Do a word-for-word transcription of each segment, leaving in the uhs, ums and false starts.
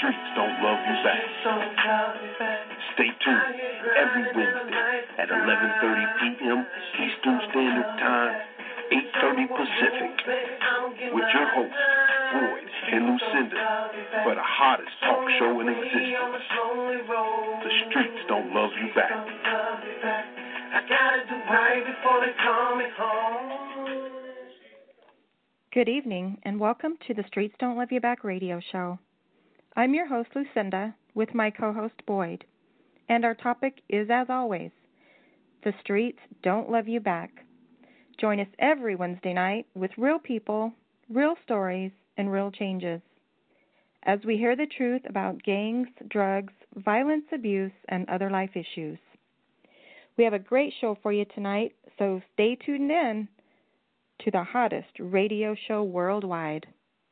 streets don't love you back. Stay tuned every Wednesday at eleven thirty p.m. Eastern Standard Time, eight thirty Pacific, with your hosts, Boyd and Lucinda, for the hottest talk show in existence. The streets don't love you back. I gotta do right before they call me home. Good evening, and welcome to the Streets Don't Love You Back radio show. I'm your host, Lucinda, with my co-host, Boyd. And our topic is, as always, the streets don't love you back. Join us every Wednesday night with real people, real stories, and real changes, as we hear the truth about gangs, drugs, violence, abuse, and other life issues. We have a great show for you tonight, so stay tuned in to the hottest radio show worldwide.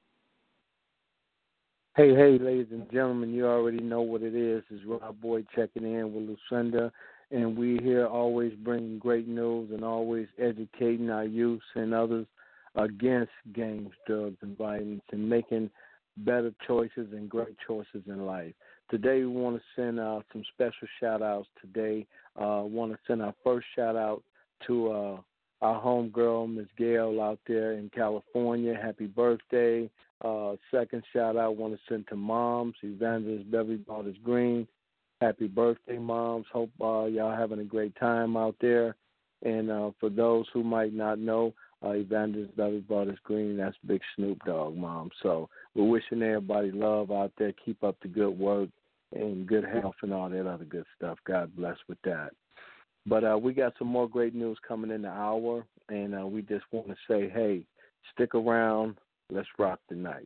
Hey, hey, ladies and gentlemen, you already know what it is. It's Rob Boyd checking in with Lucinda, and we here always bringing great news and always educating our youth and others against gangs, drugs, and violence, and making better choices and great choices in life. Today we want to send uh, some special shout-outs today. I uh, want to send our first shout-out to uh, our homegirl, Miss Gail, out there in California. Happy birthday. Uh, second shout-out I want to send to moms, Evangelist Beverly Borders Green. Happy birthday, moms. Hope uh, y'all having a great time out there. And uh, for those who might not know, uh, Evangelist Beverly Borders Green, that's Big Snoop Dogg, mom. So we're wishing everybody love out there. Keep up the good work and good health and all that other good stuff. God bless with that. But uh, we got some more great news coming in the hour, and uh, we just want to say, hey, stick around. Let's rock the night.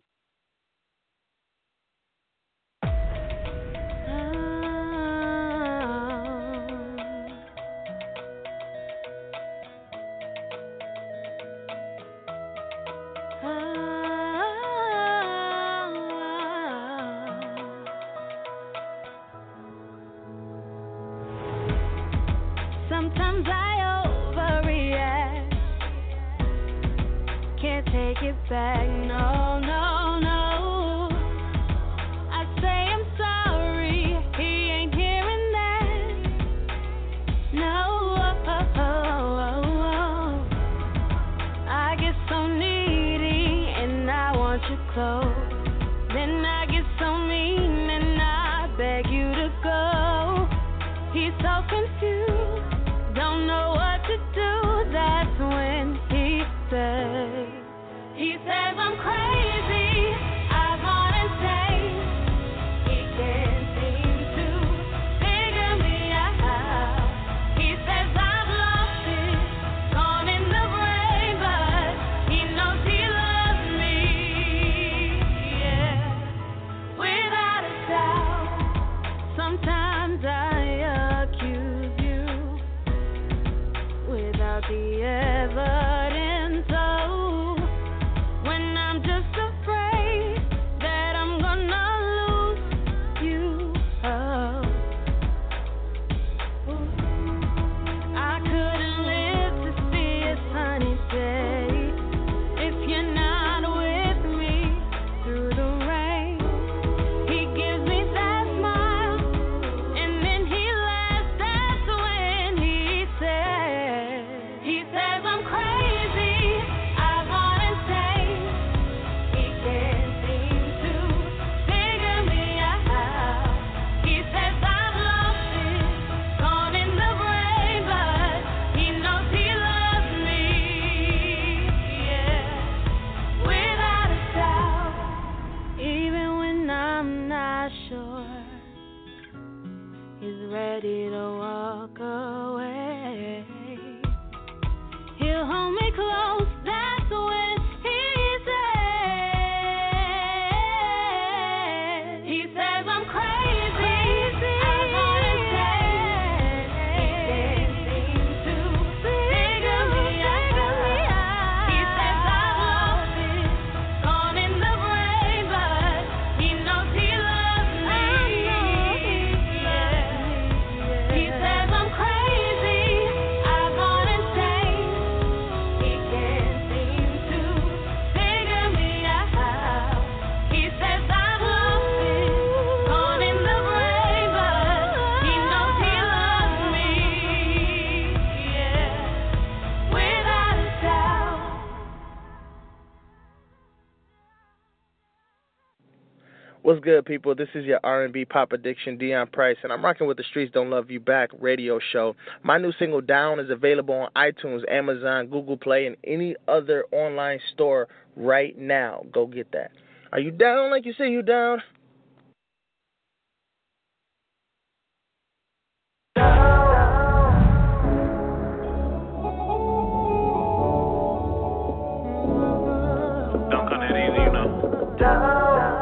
Sometimes I overreact, can't take it back, no, no, no. I say I'm sorry, he ain't hearing that, no. I get so needy and I want you close, then I get so mean and I beg you to go. He's so confused, don't know what to do, that's when he says, he says I'm crazy, I wanna say, he can't seem to figure me out. He says I've lost it, gone in the brain, but he knows he loves me, yeah. What's good, people? This is your R and B pop addiction, Dion Price, and I'm rocking with the Streets Don't Love You Back radio show. My new single, Down, is available on iTunes, Amazon, Google Play, and any other online store right now. Go get that. Are you down like you say you down? Don't come that easy, you know. Down.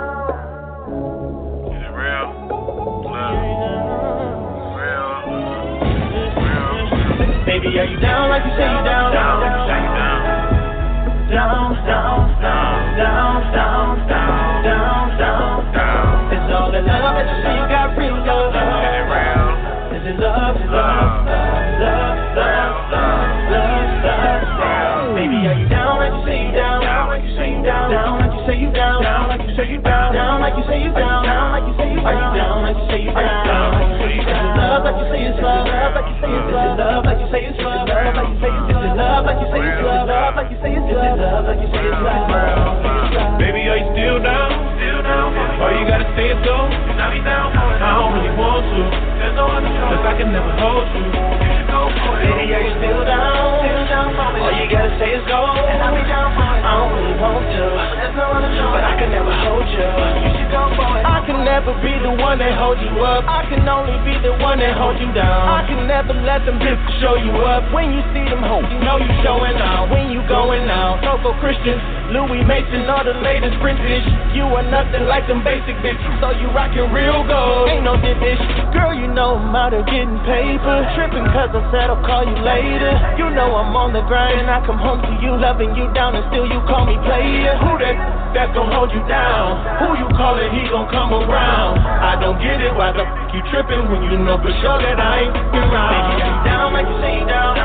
Baby, are you down like you say you down? Down like you say you down. Down, down, down, down, down, down, down, down, down. It's all the love that you say you got real love. Is it real? Is it love? Is love? Love, love, love, love, love. Baby, are you down like you say you down? Down like you say you down. Down like you say you down. Down like you say you down. Down like you say you down. Down like you say you down. Are you down like you say you down? Down like you say you down. Love like you say it's love. Love like you say it's love. Love like you say it's love. Love like you say it's love. Like you say it's love. Love like you say it's love. Love like you say it's love. Baby, are you still down? Still down. All you gotta say is go. Now be down. I don't really want to. There's no other choice. 'Cause I can never hold you. You should go for it. Baby, are you still down? Still down. All you gotta say is go. And I'll be down for it. I don't really want to. There's no other choice. But I can never hold you. You should go for it. I can never be the one that holds you up. I can only be the one that holds you down. I can never let them bitches show you up. When you see them hoes, you know you showing out. When you going out, Coco Christian, Louis Mason, all the latest British. You are nothing like them basic bitches, so you rockin' real gold. Ain't no dip bitch. Girl, you know I'm out of getting paper. Trippin' 'cause I said I'll call you later. You know I'm on the grind and I come home to you, loving you down, and still you call me player. Who that that's gon' hold you down? Who you callin', he gon' come around. I don't get it, why the f*** you trippin' when you know for sure that I ain't f***ing around. Baby, you down like you say you down.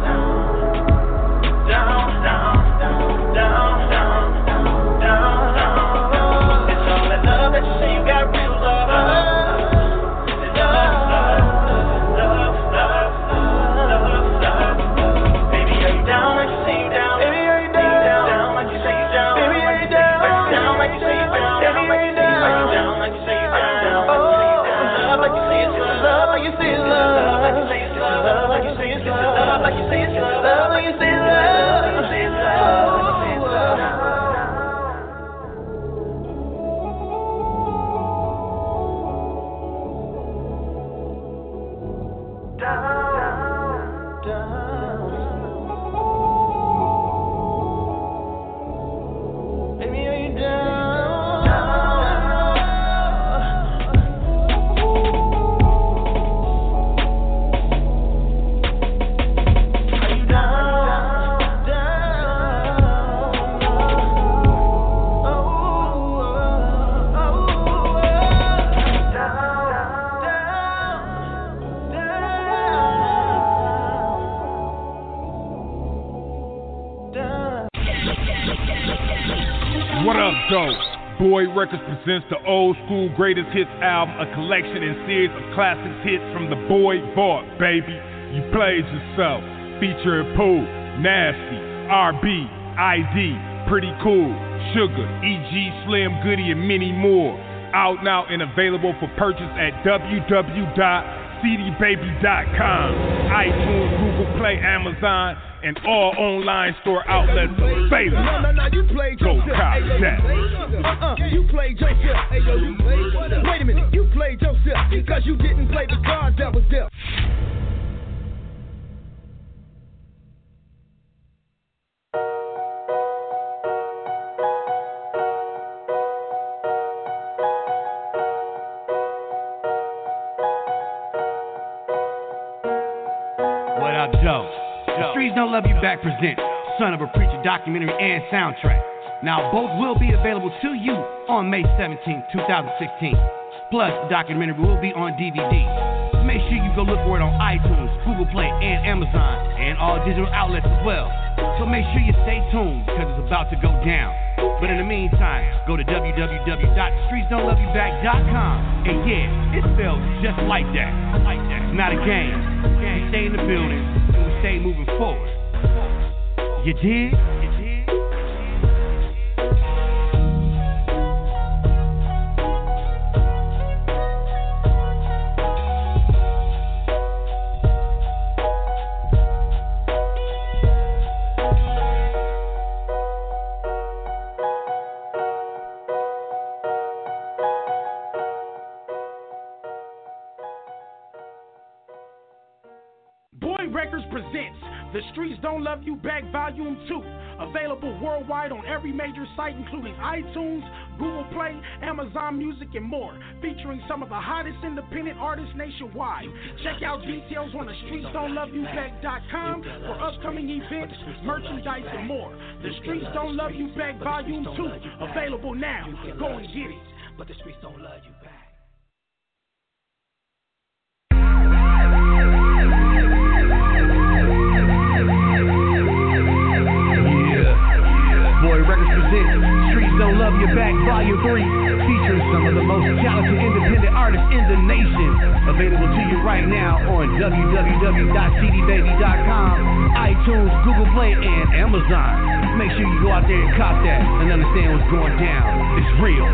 Down, down, down, down, down, down, down, down. It's all that love that you say you got real love. It's love, love, love, love, love, love. Baby, are you down like you say you down? Baby, are you down? Down like you say you down. Baby, are you down? Are you down like you say you down? Baby, are you down? Are you down like you say you down? Love like you say it's love. Love like you say it's love. Love like you say it's love. Love like you say it's love. Love like you say it's love. Love like you say it's love. Boy Records presents the Old School Greatest Hits album, a collection and series of classics hits from the Boy Vault, baby. You played yourself. Featuring Pooh, Nasty, R B, I D, Pretty Cool, Sugar, E G, Slim Goody, and many more. Out now and available for purchase at w w w dot c d baby dot com, iTunes, Google Play, Amazon, and all online store outlets available. No, no, no, you played Go yourself. cop Hey, that. Uh-uh, you played yourself. Hey, yo, you played. Wait a minute, you played yourself because you didn't play the cards that was dealt. What up, Joe? The Streets Don't Love You Back presents Son of a Preacher documentary and soundtrack. Now, both will be available to you on May seventeenth, twenty sixteen. Plus, the documentary will be on D V D. Make sure you go look for it on iTunes, Google Play, and Amazon, and all digital outlets as well. So make sure you stay tuned, because it's about to go down. But in the meantime, go to w w w dot streets don't love you back dot com. And yeah, it's spelled just like that. Like that. It's not a game. We stay in the building, and we stay moving forward. You dig? You dig? presents The Streets Don't Love You Back Volume two. Available worldwide on every major site, including iTunes, Google Play, Amazon Music, and more. Featuring some of the hottest independent artists nationwide. Check out details on the streets don't love you back dot com for upcoming events, merchandise, and more. The Streets Don't Love You Back Volume two. Available now. Go and get it. But the streets don't love you back. Boy Records presents Streets Don't Love You Back Volume three, features some of the most talented independent artists in the nation. Available to you right now on w w w dot c d baby dot com, iTunes, Google Play, and Amazon. Make sure you go out there and cop that and understand what's going down. It's real.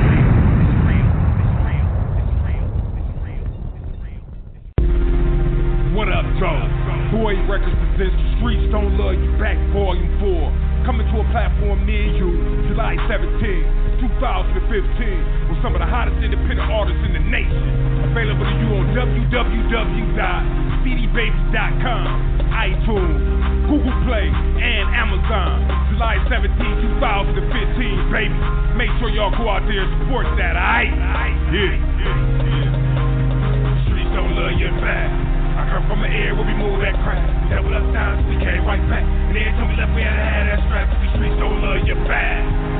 What up, Joe? Boy Records presents The Streets Don't Love You Back Volume four. Coming to a platform near you, July seventeenth, twenty fifteen, with some of the hottest independent artists in the nation. Available to you on w w w dot c d baby dot com, iTunes, Google Play, and Amazon. July seventeenth, twenty fifteen, baby. Make sure y'all go out there and support that, alright? Yeah, yeah, yeah. The streets don't love you back. I come from the air where we move that crap. We doubled up times, we came right back. And every time we left, we had to have that strap. The streets don't love you back.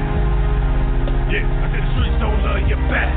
Yeah, I said the streets don't love you back.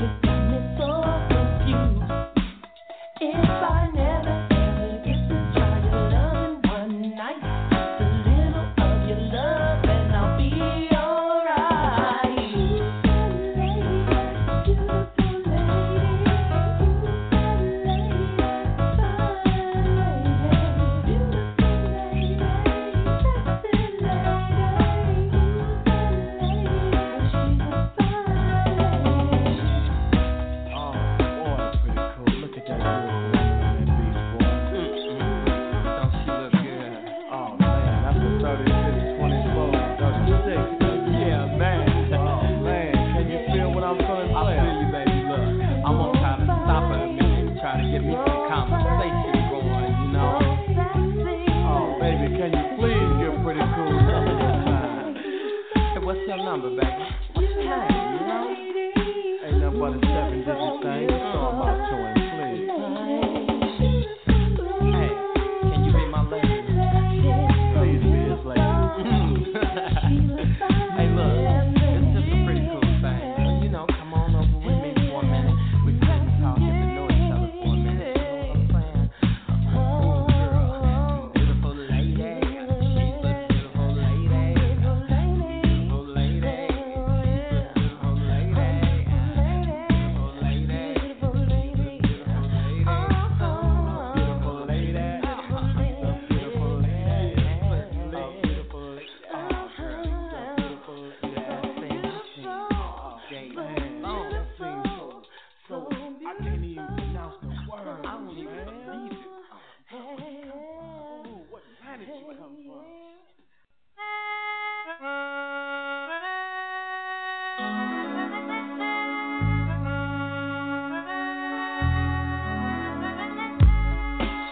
If I never ever get to try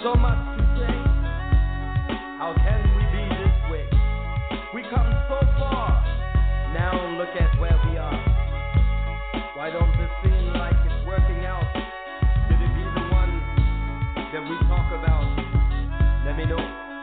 so much to say. How can we be this way? We come so far. Now look at where we are. Why don't this seem like it's working out? Could it be the one that we talk about? Let me know.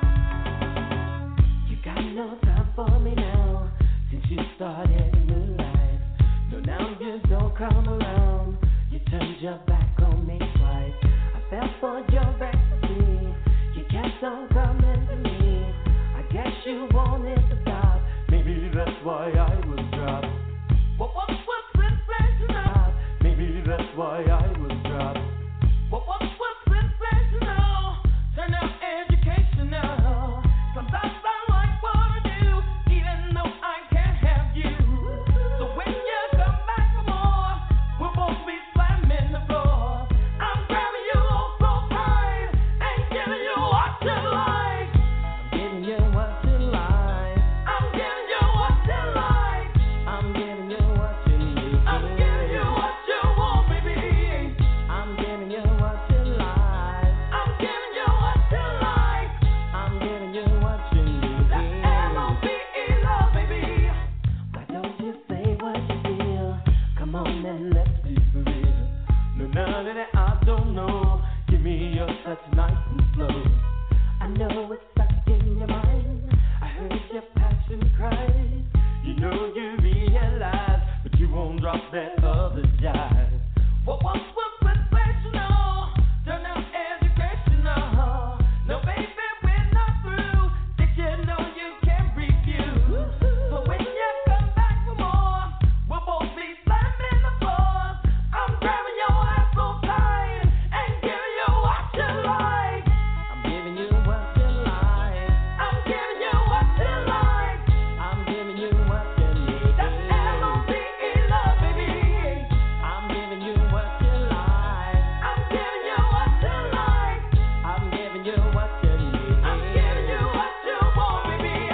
You got no time for me now. Since you started a new life. No, now you don't come around. You turned your back on me twice. I fell for your ecstasy. You kept on coming to me. I guess you wanted to stop. Maybe that's why I was dropped. What what was sensational? Maybe that's why I was dropped. What what was sensational? Turn out educational. Sometimes I like what I do, even though I can't have you. So when you come back for more, we'll both be slamming the floor. I'm grabbing you so tight and giving you what you like. I'm giving you what you like. I'm giving you what you like. I'm giving you what you need. I'm giving you what you want, baby. I'm giving you what you like. I'm giving you what you like. I'm giving you what you need. That's L O V E, love, baby. Why don't you say what you feel? Come on and let's be for real. No, none of that I don't know. Give me your touch nice and slow. I know it's stuck in your mind. I heard your passion cries. You know you realize, but you won't drop that other jive. What once was sensational, turn out educational. No, baby, we're not through. Did you know you can refuse? So when you come back for more, we'll both be slamming the floor. I'm grabbing your ass so tight and giving you what you like. I'm giving you what you like. I'm giving you what you like. I'm giving you what you need. That's L O V E, love, baby. I'm giving you what you like. I'm giving you what you like. I'm giving you what you need. I'm giving you what you want, baby. Oh,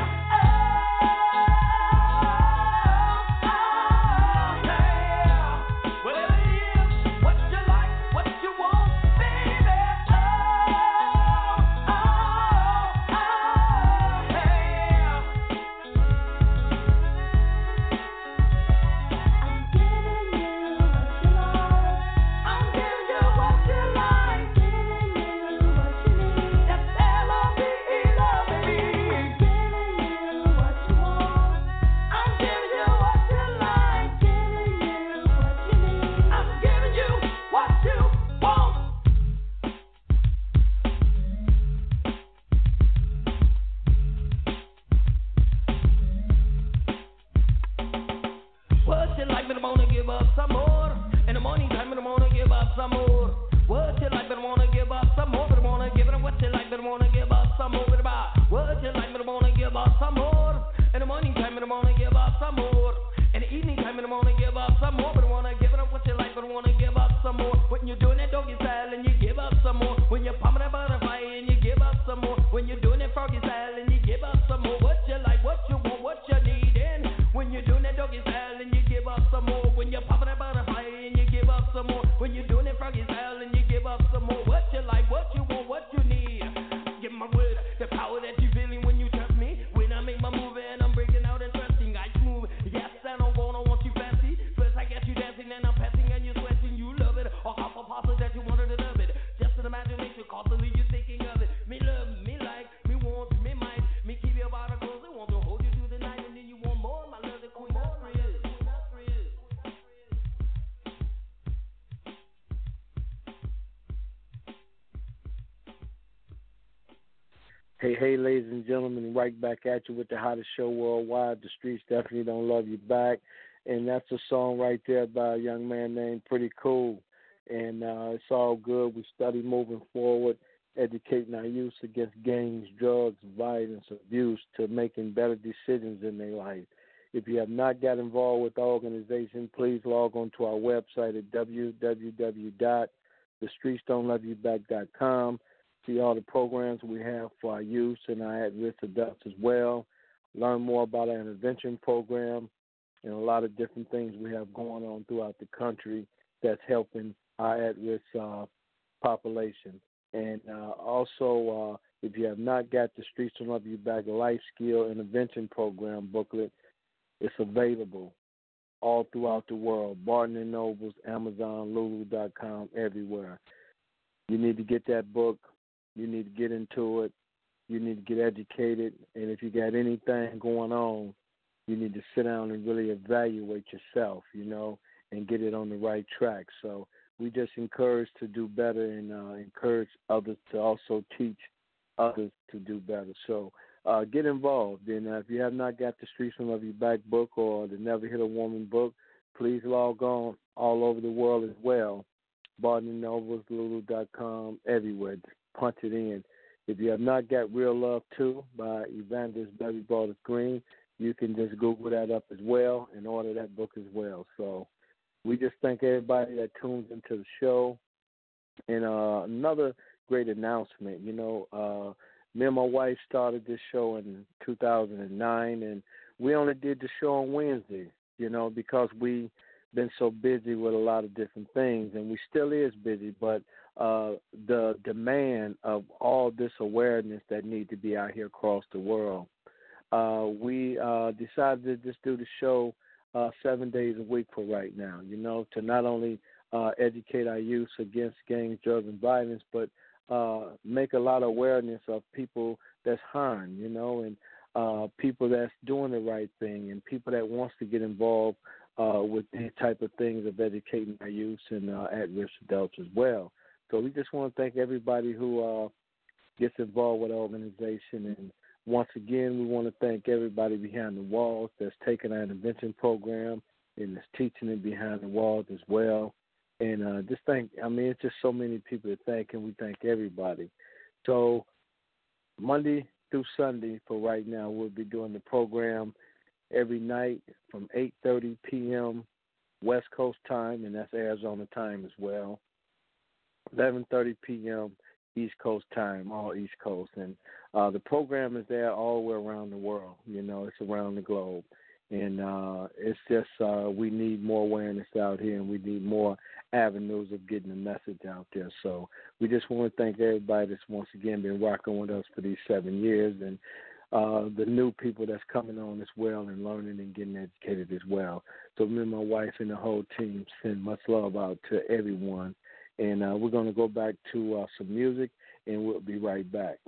oh, yeah. Whatever it is, what you like, what you want, baby. Oh, oh, oh, yeah. I'm giving you what you like. I'm giving you what you like. Giving you what you need. That's L O V E, love, baby. Giving you what you want. I'm giving you what you like. Giving you what you need. I'm giving you what you want. What you like, but I wanna give up some more. In the morning time, but I wanna give up some more. What you like, but I wanna give up some more. But I wanna give it up. What you like, but I wanna give up some more. But about what you like, but I wanna give up some more. In the morning time, but I wanna give up some more. In the evening time, but I wanna give up some more. But I wanna give it up. What you like, but I wanna give up some more. When you're doing that doggy style and you give up some more. When you're pumping that butterfly and you give up some more. When you're doing that froggy style and you give up some more. What you like, what you want, what you need. And when you're doing that doggy style and you give up some more. When you're pumping that butterfly and you give up some more. When you're doing that froggy style and you give up some more. What you like, what you want, what you need. Give my word, the power that you feeling when you trust me. When I make my move and I'm breaking out and trusting, I move. Yes, I don't wanna want you fancy. First I get you dancing and I'm passing and you're sweating. You love it, or half a parcel that you wanted to love it. Just an imagination, constantly you thinking of it. Me love, me like, me want, me might. Me keep your body close, I want to hold you through the night. And then you want more, my love, the queen of thrills. Hey, hey, ladies and gentlemen, right back at you with the hottest show worldwide. The streets definitely don't love you back. And that's a song right there by a young man named Pretty Cool. And uh, it's all good. We study moving forward, educating our youth against gangs, drugs, violence, abuse, to making better decisions in their life. If you have not got involved with the organization, please log on to our website at w w w dot the streets don't love you back dot com. See all the programs we have for our youth and our at-risk adults as well. Learn more about our intervention program and a lot of different things we have going on throughout the country that's helping our at-risk uh, population. And uh, also, uh, if you have not got the Streets Don't Love You Back Life Skill Intervention Program booklet, it's available all throughout the world. Barnes and Nobles, Amazon, Lulu dot com, everywhere. You need to get that book. You need to get into it. You need to get educated. And if you got anything going on, you need to sit down and really evaluate yourself, you know, and get it on the right track. So we just encourage to do better and uh, encourage others to also teach others to do better. So uh, get involved. And uh, if you have not got the Streets Don't Love You Back book or the Never Hit a Woman book, please log on all over the world as well. Barnes and Nobles, Lulu dot com, everywhere. Just punch it in. If you have not got Real Love two by Evangelist Barry Baldus Green, you can just Google that up as well and order that book as well. So we just thank everybody that tunes into the show. And uh, another great announcement, you know, uh, me and my wife started this show in two thousand nine, and we only did the show on Wednesday, you know, because we been so busy with a lot of different things, and we still is busy, but uh, the demand of all this awareness that need to be out here across the world, uh, we uh, decided to just do the show uh, seven days a week for right now, you know, to not only uh, educate our youth against gangs, drugs, and violence, but uh, make a lot of awareness of people that's harmed, you know, and uh, people that's doing the right thing and people that wants to get involved Uh, with these type of things of educating our youth and uh, at-risk adults as well. So we just want to thank everybody who uh, gets involved with our organization. And once again, we want to thank everybody behind the walls that's taking our intervention program and is teaching it behind the walls as well. And uh, just thank, I mean, it's just so many people to thank, and we thank everybody. So Monday through Sunday for right now, we'll be doing the program every night from eight thirty p.m. West Coast time, and that's Arizona time as well, eleven thirty p.m. East Coast time, all East Coast. And uh, the program is there all the way around the world. You know, it's around the globe. And uh, it's just uh, we need more awareness out here, and we need more avenues of getting the message out there. So we just want to thank everybody that's once again been rocking with us for these seven years, and Uh, the new people that's coming on as well and learning and getting educated as well. So me and my wife and the whole team send much love out to everyone. And uh, we're going to go back to uh, some music, and we'll be right back.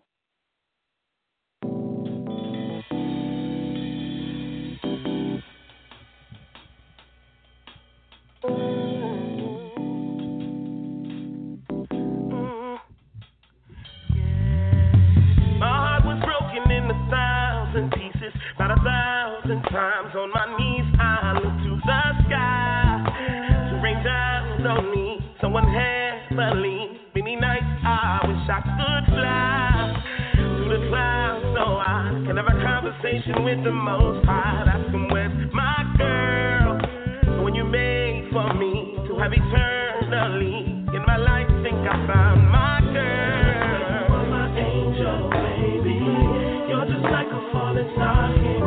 Not a thousand times on my knees, I look to the sky to rain down on me. Someone heavenly, many nights I wish I could fly to the clouds so I can have a conversation with the Most High. Ask him, where's my girl? The one you made for me to have eternally in my life. Think I found my girl. You're my angel, baby. You're just like a falling star.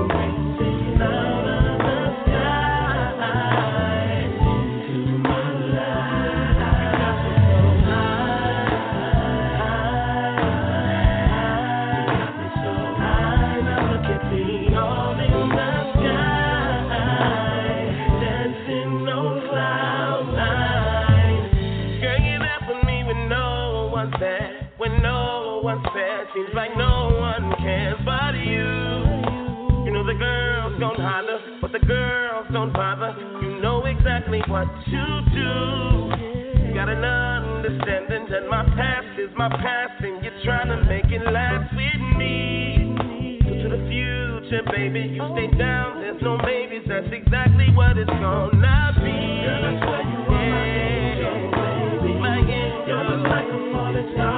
Seems like no one cares but you. You know the girls don't holler, but the girls don't bother. You know exactly what to do. You got an understanding that my past is my past, and you're trying to make it last with me. So to the future, baby, you stay down. There's no maybes. That's exactly what it's gonna be. Girl, that's why you are my angel, baby. My angel. You're just like a falling star.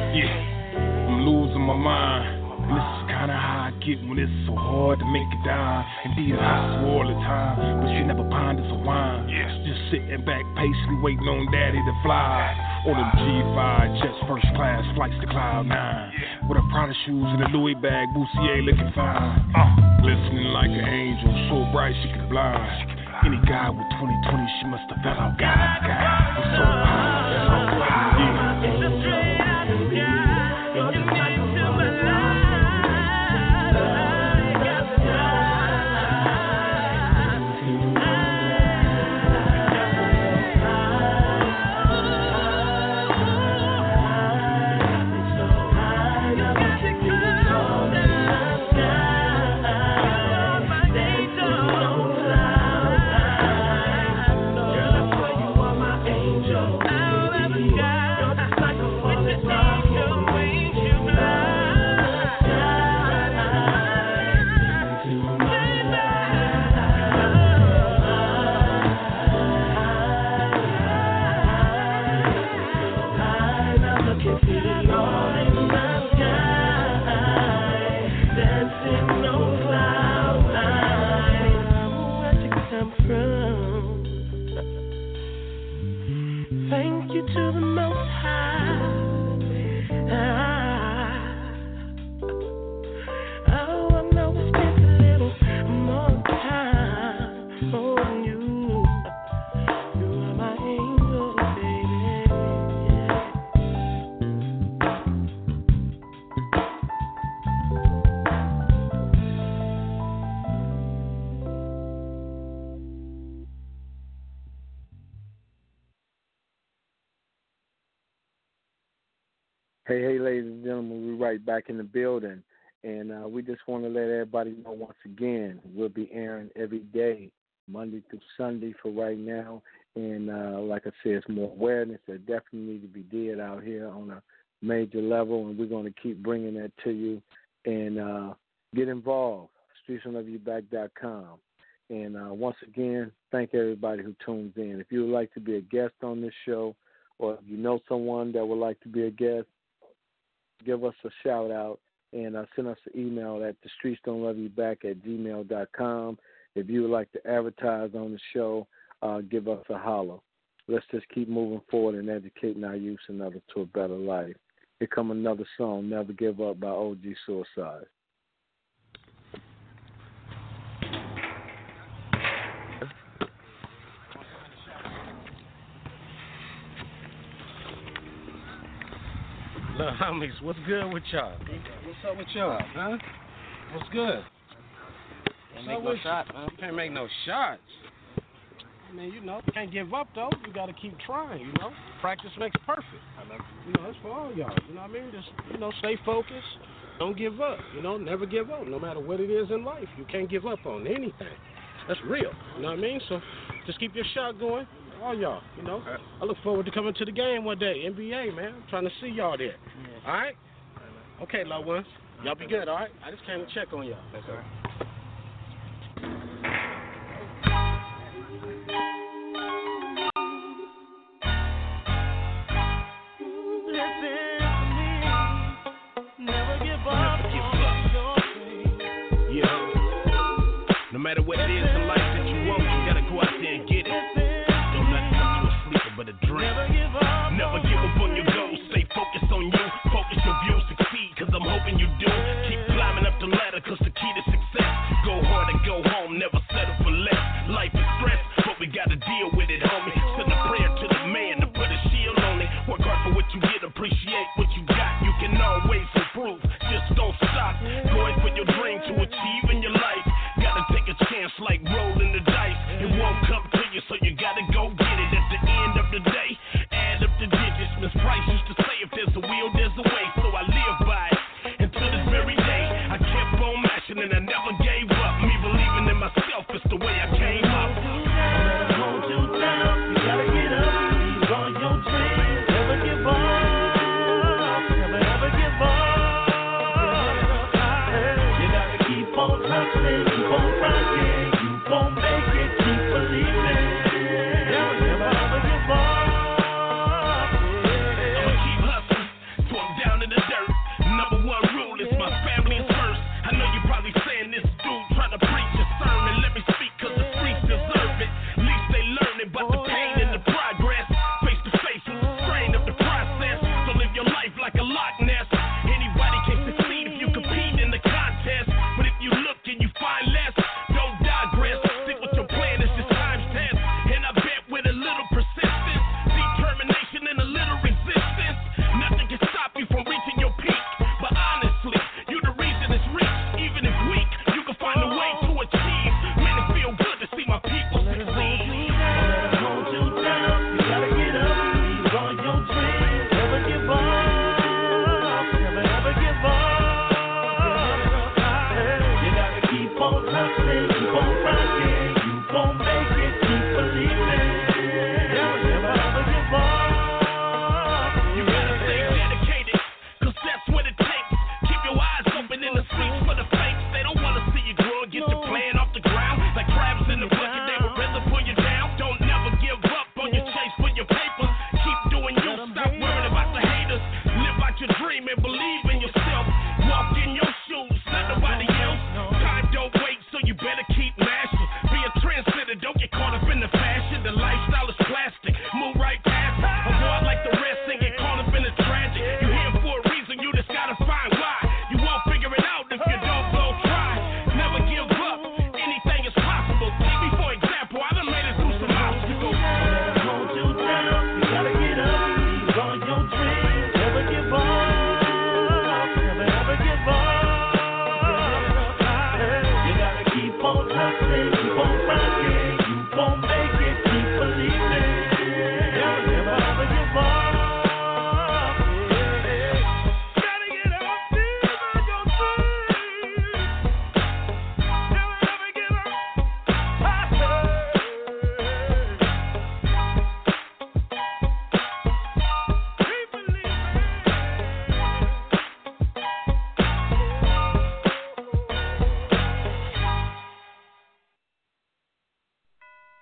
When it's so hard to make it down mind. And D is hostile all the time, but she never ponders a wine. Yeah. Just sitting back, patiently waiting on daddy to fly. On them G five, jets first class, flights to Cloud nine. Yeah. With her Prada shoes and a Louis bag, Boussier looking fine. Uh. Glistening like an angel, so bright she could blind. Any guy with twenty twenty, she must have fell out God's sky. I'm so high, so high. Yeah. Hey, hey, ladies and gentlemen, we're right back in the building, and uh, we just want to let everybody know once again, we'll be airing every day, Monday through Sunday for right now, and uh, like I said, it's more awareness that definitely need to be did out here on a major level, and we're going to keep bringing that to you, and uh, get involved, streets don't love you back dot com, and uh, once again, thank everybody who tunes in. If you would like to be a guest on this show, or if you know someone that would like to be a guest, give us a shout out and uh, send us an email at the streets don't love you back at gmail dot com. If you would like to advertise on the show, uh, give us a holler. Let's just keep moving forward and educating our youth and others to a better life. Here come another song, Never Give Up by O G Suicide. Look, homies, what's good with y'all? What's up with y'all, huh? What's good? Can't make no shots, man. You can't make no shots. I mean, you know, can't give up, though. You got to keep trying, you know. Practice makes perfect. You know, that's for all y'all. You know what I mean? Just, you know, stay focused. Don't give up. You know, never give up. No matter what it is in life, you can't give up on anything. That's real. You know what I mean? So just keep your shot going. All y'all, you know. I look forward to coming to the game one day. N B A, man. I'm trying to see y'all there. Yeah. All right? Okay, loved ones. Y'all be good, all right? I just came to check on y'all. That's all right. No matter what it is in life that you want, you gotta go out there and get it. Don't let it come to a sleeper but a dream. Never give up, Never give up on your goals. Stay focused on you. Focus your view, succeed, cause I'm hoping you do. Keep climbing up the ladder, cause the key to success. Go hard and go home, never settle for less. Life is stress, but we gotta deal with it, homie. Send a prayer to the man to put a shield on it. Work hard for what you get, appreciate what you got. You can always improve, just don't stop. Going for your dream to achieve in your life. Gotta take a chance like rolling the dice. It won't come to you, so you gotta go get it. At the end of the day, add up the digits. Miss Price used to say, if there's a will, there's a way. So I live by it. And to this very day, I kept on mashing and I never gave up. Me believing in myself is the way I came up. Hold you down, you gotta get up. These are your dreams. Never give up. Never ever give up. You gotta keep on hustling, keep on rocking. You gon' make it.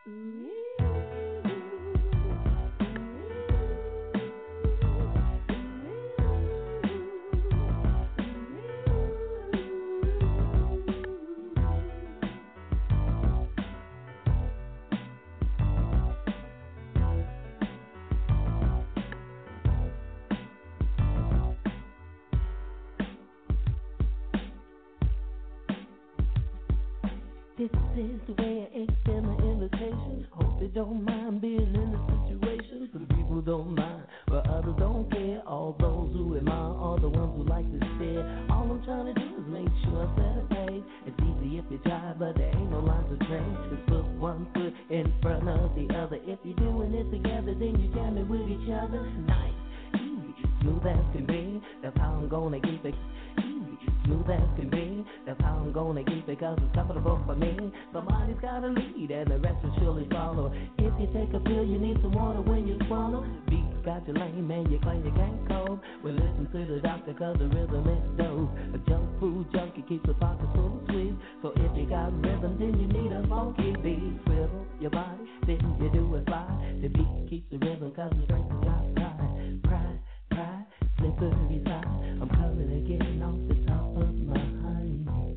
This is the way I extend my invitation. Hope they don't mind being in the situation. Some people don't mind, but others don't care. All those who admire are the ones who like to stare. All I'm trying to do is make sure I set a pace. It's easy if you try, but there ain't no lines to train. Just put one foot in front of the other. If you're doing it together, then you're jamming with each other. Nice, easy, smooth as can be. That's how I'm gonna keep it. Smooth as can be, that's how I'm gonna keep it, cause it's comfortable for me. Somebody's gotta lead and the rest will surely follow. If you take a pill, you need some water when you swallow. Beats got you lame and you claim you can't cope. Well, listen to the doctor cause the rhythm is dope. A junk food junkie keeps the pocket full of sweets. So if you got rhythm, then you need a funky beat. Swivel your body, then you do it fly. The beat keeps the rhythm cause the strength is got pride. Pride, pride, slippery side. I'm coming again off the top of my honey.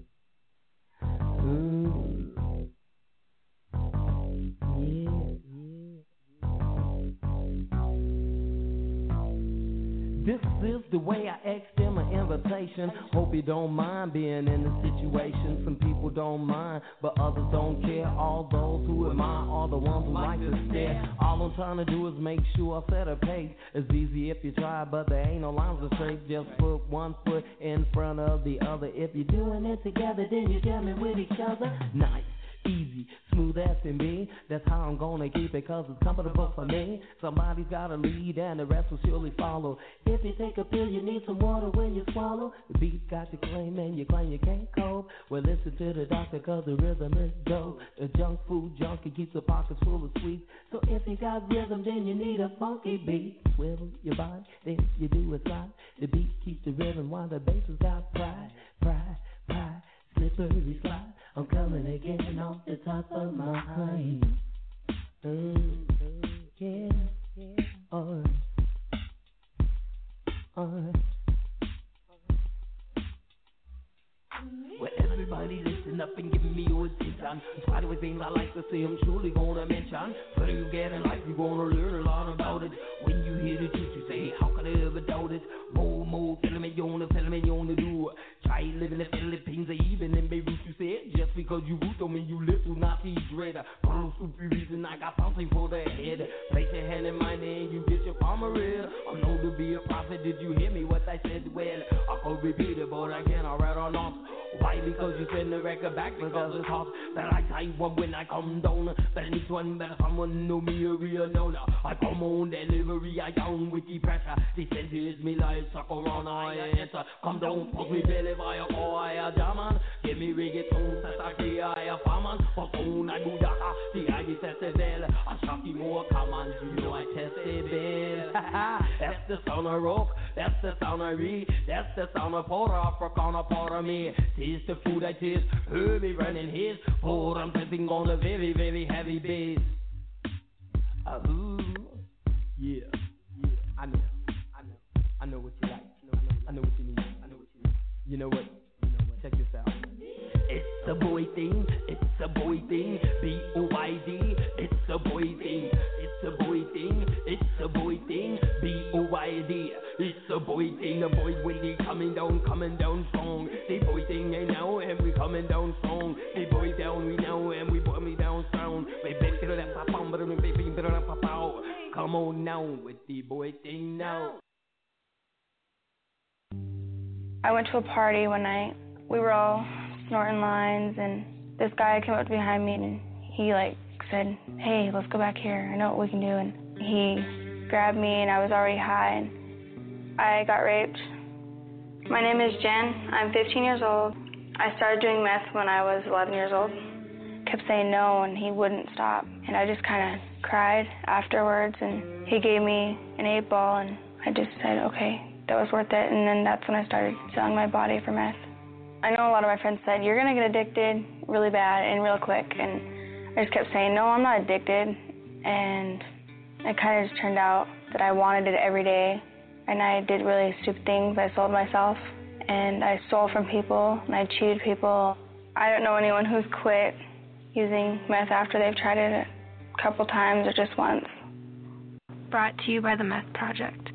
Ooh. Yeah, yeah. This is the way I extend my invitation. Hope you don't mind being in the situation. Some people don't mind, but others don't care. All those who admire are the ones who like to stare. All I'm trying to do is make sure I set a pace. It's easy if you try, but there ain't no lines to trace. Just put one foot in front of the other. If you're doing it together, then you're jamming with each other. Nice, easy, smooth as can be. That's how I'm gonna keep it, cause it's comfortable for me. Somebody's gotta lead and the rest will surely follow. If you take a pill, you need some water when you swallow. The beat's got you claim and you claim you can't cope. Well, listen to the doctor cause the rhythm is dope. The junk food junkie keeps the pockets full of sweets. So if you got rhythm, then you need a funky beat. Swivel your body, then you do it right. The beat keeps the rhythm while the bass has got pride. Pride, pride, slippery slide. I'm coming again off the top of my honey. Mm, yeah, yeah. Alright, alright. Well, everybody listen up and give me your attention. Try the things I like to say, I'm surely gonna mention. Whether you get in life, you're gonna learn a lot about it. When you hear the truth, you say, how can I ever doubt it? More, more, tell me you wanna, tell me you wanna do. Try living in the Philippines or even in Beirut, you said. Just because you root don't mean you live through Nazi dread. For no stupid reason, I got something for the head. Place your hand in mine and you get your palm red. I'm known to be a prophet, did you hear me what I said? Well, I could repeat it, but I can't, alright or not. Why? Because you send the record back because it's hot. But I tell you one when I come down. Better need one, better someone know me a real known. I come on delivery, I down with the pressure. They send here's me life, suck around, I enter. Come down, put me belly by a boy, I jam on. Give me reggaeton, set I create a farman. But soon I do that, the I get tested bell. I shock you more common, you know I tested bell. That's the sound of rock, that's the sound of re, that's the sound of Puerto Africana, part of me. Taste the food I taste, heard me running his. Pour I'm sitting on a very, very heavy bass. Uh, ooh, yeah, yeah, I know, I know, I know what you like, I know what you need, I know what you need. You know what, you know what, check this out. It's a boy thing, it's a boy thing, B O Y D, it's a boy thing, it's a boy thing, it's a boy thing, B O Y D, it's a boy thing, the boy when they coming down, coming down strong, they boy thing they now and we coming down strong, they boy down we now and we boy me down strong, come on now with the boy thing now. I went to a party one night, we were all snorting lines, and this guy came up behind me and he like said, hey, let's go back here, I know what we can do. And he grabbed me and I was already high and I got raped. My name is Jen, I'm fifteen years old. I started doing meth when I was eleven years old. Kept saying no and he wouldn't stop. And I just kind of cried afterwards and he gave me an eight ball and I just said, okay, that was worth it. And then that's when I started selling my body for meth. I know a lot of my friends said, you're gonna get addicted really bad and real quick. And I just kept saying, no, I'm not addicted. And it kind of just turned out that I wanted it every day. And I did really stupid things. I sold myself, and I stole from people, and I cheated people. I don't know anyone who's quit using meth after they've tried it a couple times or just once. Brought to you by the Meth Project.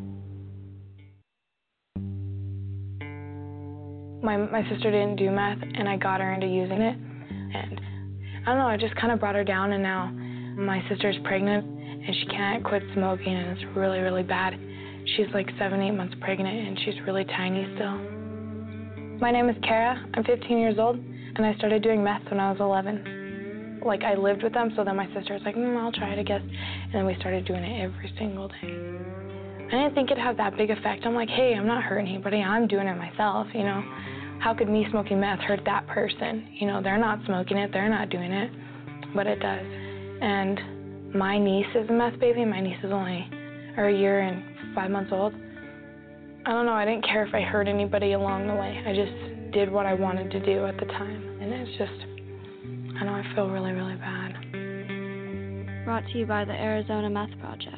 My my sister didn't do meth, and I got her into using it. And I don't know, I just kind of brought her down, and now my sister's pregnant, and she can't quit smoking, and it's really, really bad. She's like seven, eight months pregnant, and she's really tiny still. My name is Kara. I'm fifteen years old, and I started doing meth when I was eleven. Like, I lived with them, so then my sister was like, mm, I'll try it, I guess. And then we started doing it every single day. I didn't think it'd have that big effect. I'm like, hey, I'm not hurting anybody. I'm doing it myself, you know. How could me smoking meth hurt that person? You know, they're not smoking it. They're not doing it. But it does. And my niece is a meth baby. My niece is only or a year and five months old. I don't know. I didn't care if I hurt anybody along the way. I just did what I wanted to do at the time. And it's just, I know, I feel really, really bad. Brought to you by the Arizona Meth Project.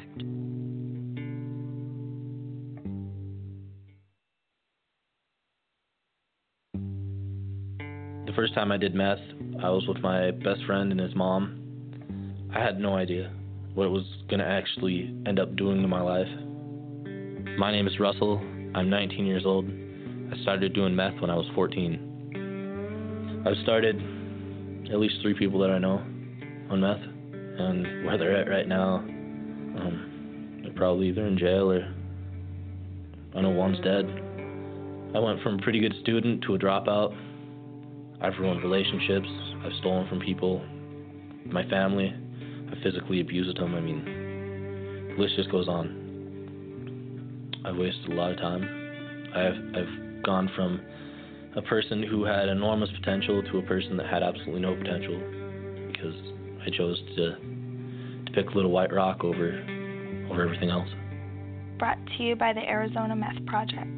The first time I did meth, I was with my best friend and his mom. I had no idea what it was going to actually end up doing to my life. My name is Russell. I'm nineteen years old. I started doing meth when I was fourteen. I've started at least three people that I know on meth, and where they're at right now, um, they're probably either in jail or I know one's dead. I went from a pretty good student to a dropout. I've ruined relationships. I've stolen from people, my family. I physically abused them. I mean, the list just goes on. I've wasted a lot of time. I've I've gone from a person who had enormous potential to a person that had absolutely no potential because I chose to to pick Little White Rock over over everything else. Brought to you by the Arizona Meth Project.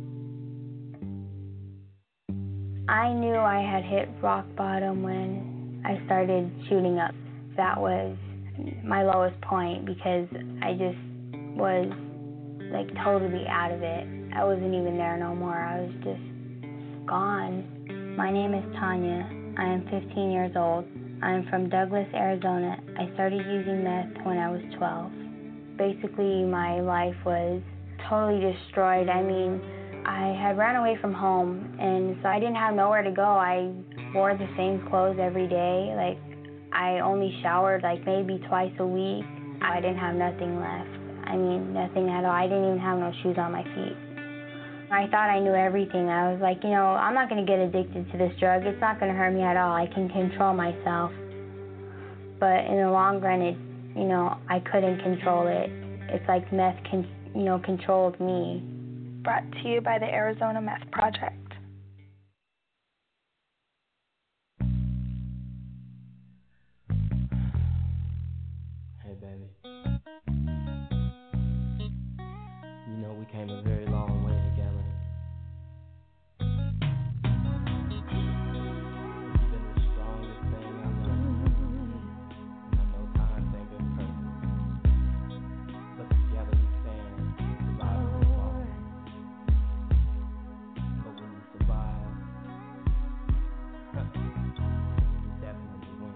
I knew I had hit rock bottom when I started shooting up. That was my lowest point because I just was like totally out of it. I wasn't even there no more. I was just gone. My name is Tanya. I am fifteen years old. I am from Douglas, Arizona. I started using meth when I was twelve. Basically, my life was totally destroyed. I mean, I had ran away from home, and so I didn't have nowhere to go. I wore the same clothes every day. Like, I only showered like maybe twice a week. I didn't have nothing left. I mean, nothing at all. I didn't even have no shoes on my feet. I thought I knew everything. I was like, you know, I'm not going to get addicted to this drug. It's not going to hurt me at all. I can control myself. But in the long run, it, you know, I couldn't control it. It's like meth, con- you know, controlled me. Brought to you by the Arizona Meth Project. Hey, baby. You know we came a very long way together. It's been the strongest thing I know. I know times ain't been perfect, but together we stand, survive and fall. But when you survive, you definitely win.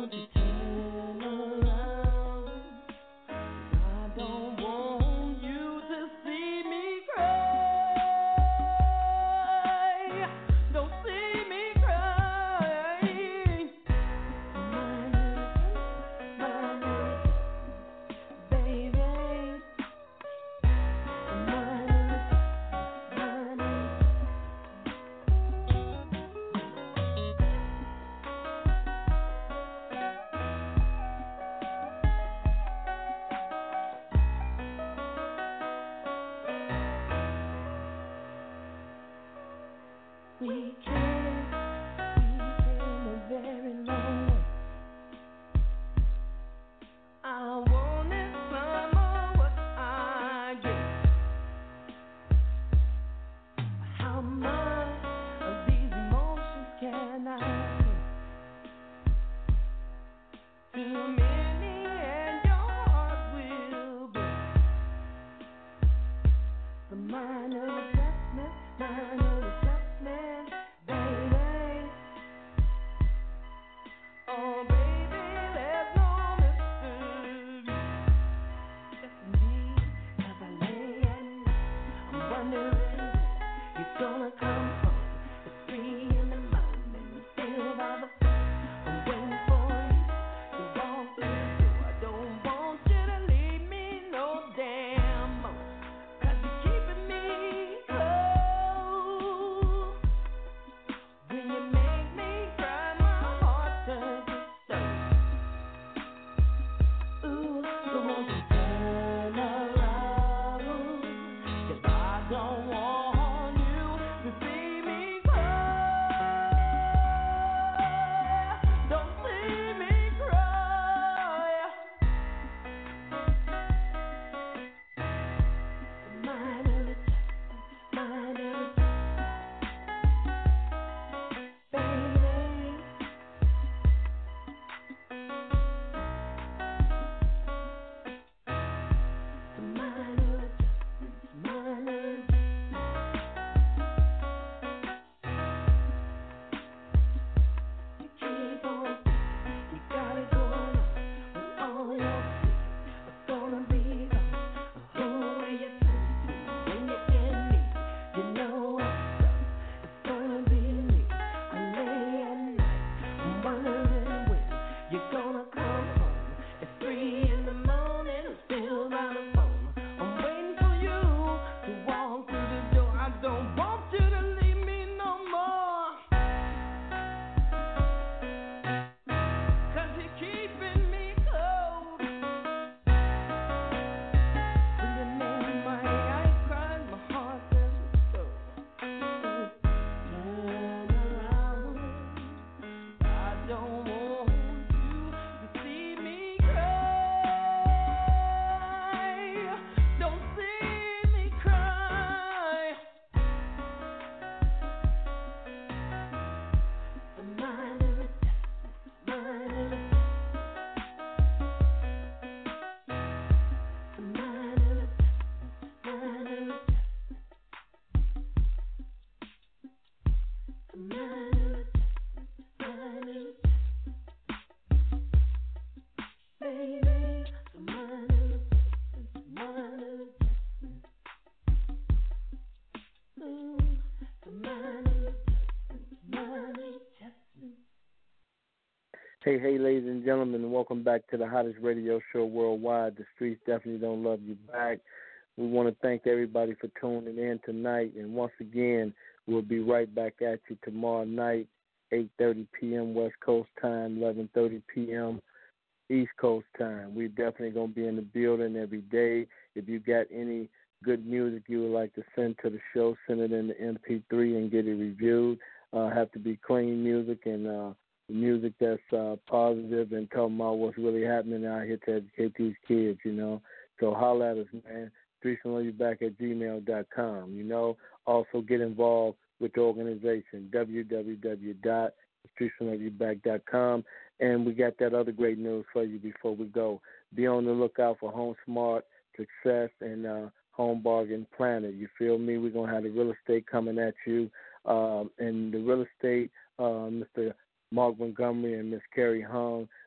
Hey, hey, ladies and gentlemen, and welcome back to the hottest radio show worldwide. The streets definitely don't love you back. We want to thank everybody for tuning in tonight. And once again, we'll be right back at you tomorrow night, eight thirty p.m. West Coast time, eleven thirty p.m. East Coast time. We're definitely going to be in the building every day. If you got any good music you would like to send to the show, send it in the M P three and get it reviewed. Uh, have to be clean music and uh, music that's uh, positive and talking about what's really happening out here to educate these kids, you know. So holler at us, man. Streets Don't Love You Back at gmail dot com, you know. Also get involved with the organization, w w w dot streets don't love you back dot com. And we got that other great news for you before we go. Be on the lookout for Home Smart, Success, and uh, Home Bargain Planet. You feel me? We're going to have the real estate coming at you. Um, and the real estate, uh, Mister Mark Montgomery and Miss Carrie Hung,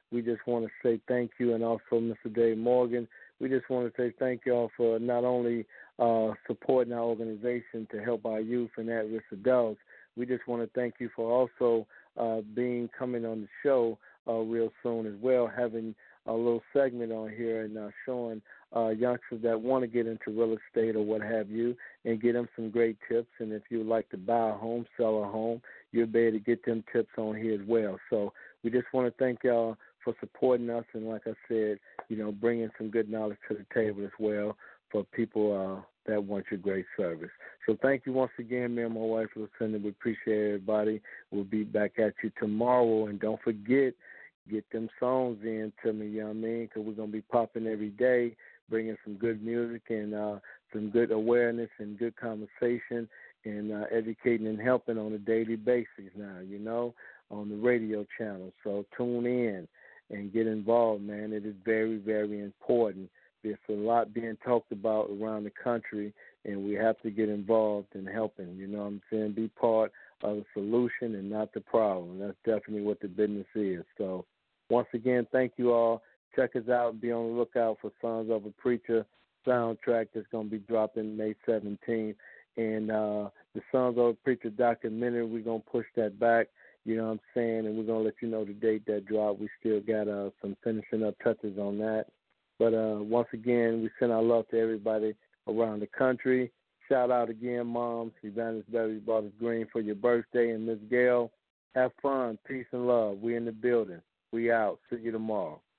we just want to say thank you, and also Mister Dave Morgan. We just want to say thank you all for not only uh, supporting our organization to help our youth and at-risk adults. We just want to thank you for also uh, being coming on the show uh, real soon as well, having a little segment on here and uh, showing uh, youngsters that want to get into real estate or what have you, and get them some great tips. And if you would like to buy a home, sell a home, you'll be able to get them tips on here as well. So we just want to thank y'all for supporting us, and like I said, you know, bringing some good knowledge to the table as well for people uh, that want your great service. So thank you once again, me and my wife, Lucinda. We appreciate everybody. We'll be back at you tomorrow, and don't forget, get them songs in to me, you know what I mean, because we're going to be popping every day, bringing some good music and uh, some good awareness and good conversation, and uh, educating and helping on a daily basis now, you know, on the radio channel. So tune in and get involved, man. It is very, very important. There's a lot being talked about around the country, and we have to get involved in helping, you know what I'm saying, be part of the solution and not the problem. That's definitely what the business is. So once again, thank you all. Check us out and be on the lookout for Sons of a Preacher soundtrack that's going to be dropping May seventeenth. And uh, the Sons of a Preacher documentary, we're going to push that back. You know what I'm saying? And we're going to let you know the date that dropped. We still got uh, some finishing up touches on that. But uh, once again, we send our love to everybody around the country. Shout out again, Moms, Evangelist Betty Barters Green, for your birthday. And Miss Gail, have fun, peace, and love. We in the building. We out. See you tomorrow.